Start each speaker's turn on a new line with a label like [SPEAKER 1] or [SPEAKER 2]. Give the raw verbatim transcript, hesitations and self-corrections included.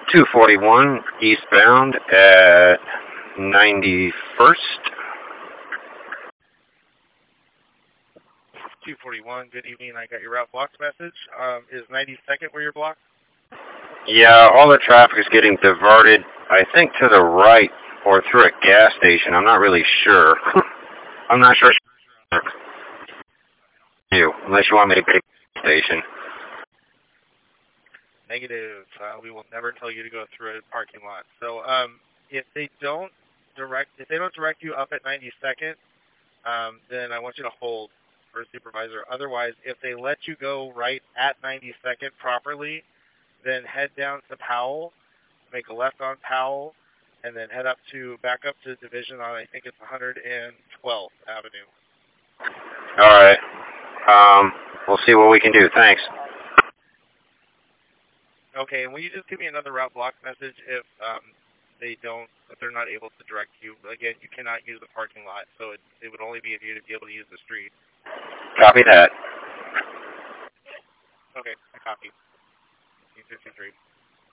[SPEAKER 1] two forty-one eastbound at ninety-first.
[SPEAKER 2] two forty-one, good evening. I got your route blocked message. Um, is ninety-second where you're blocked?
[SPEAKER 1] Yeah, all the traffic is getting diverted, I think, to the right or through a gas station. I'm not really sure. I'm not sure. You, unless you want me to pick a station.
[SPEAKER 2] Negative. Uh, we will never tell you to go through a parking lot. So um, if they don't direct, if they don't direct you up at ninety-second, um, then I want you to hold for a supervisor. Otherwise, if they let you go right at ninety-second properly, then head down to Powell, make a left on Powell, and then head up to back up to Division on I think it's one hundred twelfth Avenue.
[SPEAKER 1] All right. Um, we'll see what we can do. Thanks.
[SPEAKER 2] Okay, and will you just give me another route block message if um, they don't, if they're not able to direct you? Again, you cannot use the parking lot, so it, it would only be if you to be able to use the street.
[SPEAKER 1] Copy that.
[SPEAKER 2] Okay, I copy. fifty-three.